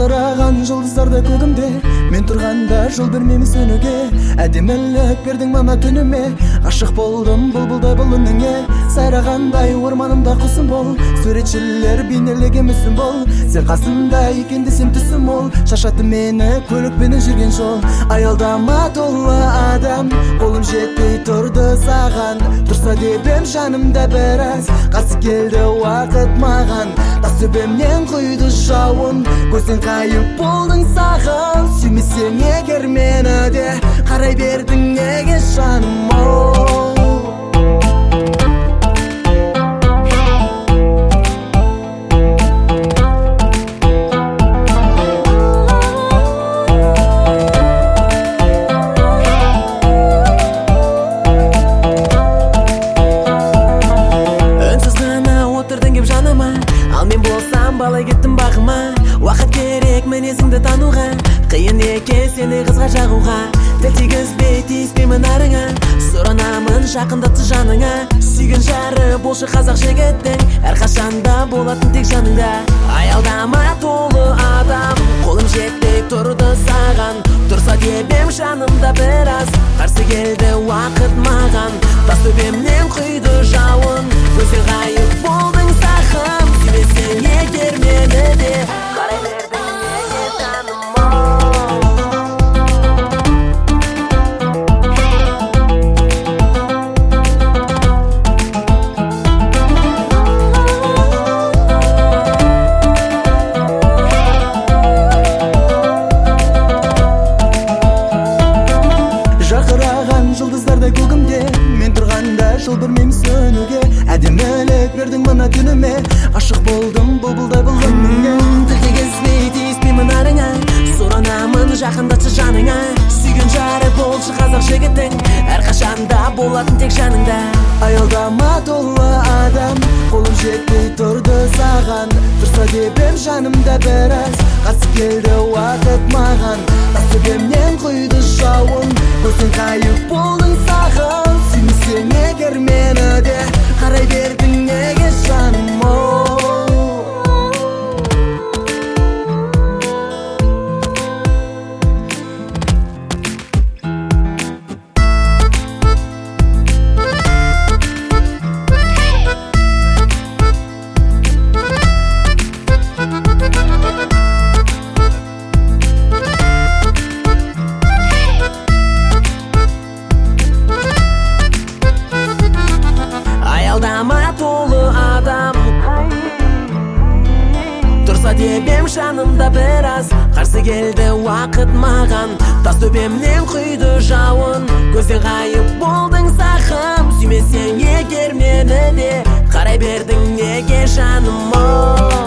Жарқыраған жұлдыздарда көгімде, мен тұрғанда жол бермеймін сөнуге. Әдемілік бердің мана түніме, ғашық болдым бұлбұлдай бұл үніңе. Сайрағандай орманымда құсым бол, суретшілер бейнелеген мүсін бол. Сен қасымда екен десем түсім ол, шашаты мені көлікпенен жүрген жол. Аялдама толы адам, қолым жетпей тұрды саған. Тұрса дебем жанымда біраз, қарсы келді уақыт маған. Тас төбемнен құйды жауын, көрсең қайып болдың саған. Сүймесең егер мені де, қарай бердің неге жаным оу. Ал мен болсам бала кеттім бағыма. Уақыт керек мінезіңді тануға, қиын екен сені қызға жағуға. Тіл тигізбей тиіспеймін арыңа, сұранамын жақындатты жаныңа. Сүйген жары болшы қазақ жігіттің, әрқашанда болатын тек жаныңда. Аялдама толы адам, қолым жетпей тұрды саған. Тұрса дебем жанымда біраз, қарсы келді уақыт маған. Тас төбемнен құйды жауын, көзден ғайып болдың сағым. Сүймесең егер мені де, қарай бердің неге жаным оу. Жарқыраған жұлдыздардай көгімде, мен тұрғанда жол бермеймін сөнуге. Әдемілік бердің мына түніме, ғашық болдым бұлбұлдай бұл үніңе. Тіл тигізбей тиіспеймін арыңа, сұранамын жақындатшы жаныңа. Сүйген жары болшы қазақ жігіттің, әрқашанда болатын тек жаныңда. Аялдама толы адам, қолым жетпей тұрды саған. Тұрса дебем жанымда біраз, қарсы келді уақыт маған. Тас төбемнен құйды жауын, көрсең қайып болдың саған. Сүймесең егер мені де, қарай бердің неге жаным оу. Аялдама толы адам, тұрса дебем жанымда біраз, қарсы келді уақыт маған. Тас төбемнен құйды жауын, көзден ғайып болдың сағым. Сүймесең егер мені де, қарай бердің неге жаным оу.